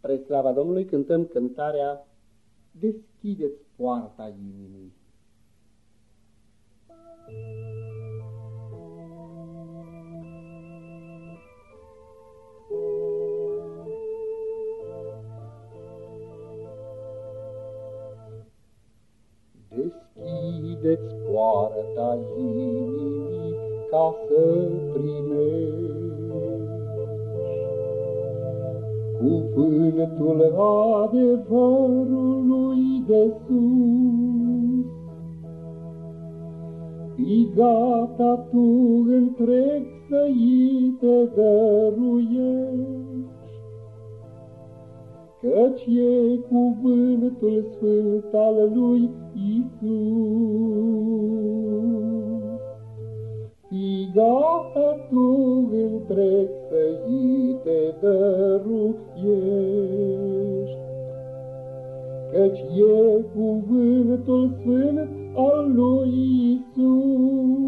Spre slava Domnului cântăm cântarea Deschideți poarta inimii. Deschideți poarta inimii ca să primești cuvântul adevărului de sus. Fii gata tu întreg să-i te dăruiești, căci e cuvântul sfânt al lui Iisus. Fii gata tu întreg să-i te dăruiești, căci e cuvântul sfânt al lui Iisus.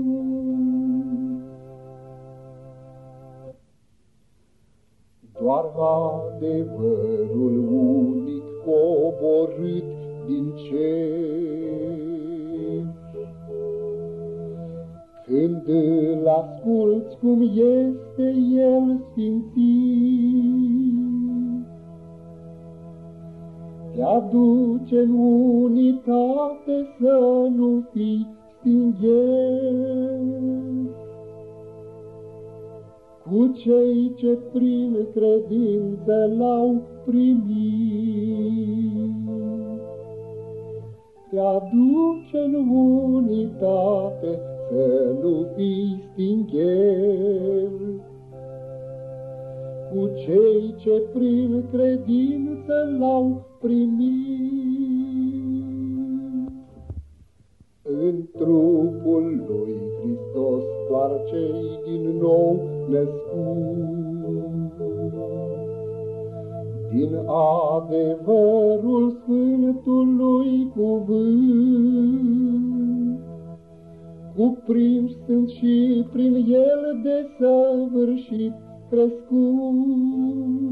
Doar adevărul unic coborât din cer, când îl asculți cum este el sfințit, te aduce în unitate să nu fii stinghet cu cei ce prin credință l-au primit. Te aduce în unitate să nu fii stinghet cu cei ce prin credință l-au primit. În trupul lui Hristos doar cei din nou născuți din adevărul Sfântului cuvânt, cuprinși sunt și prin el desăvârșit crescut.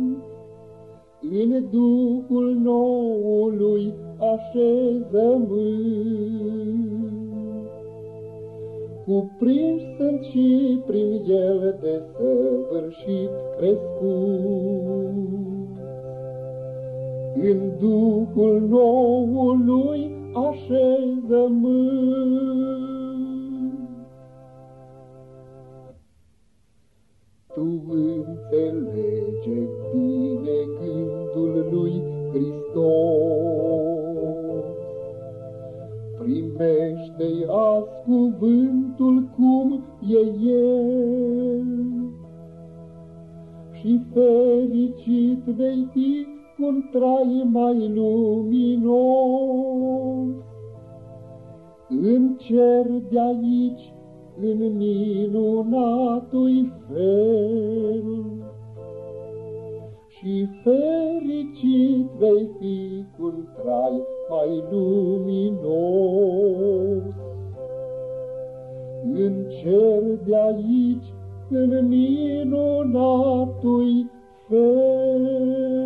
În Duhul noului așezământ, cuprinși sunt și prin el desăvârșit crescut. În Duhul noului așezământ. Tu înțelege bine gândul lui Hristos, primește-i azi cuvântul cum e el, și fericit vei fi cu-un trai mai luminos, în cer de aici, în minunatui fel. Și fericit vei fi cu-un trai mai luminos, în cer de aici, în minunatui fel.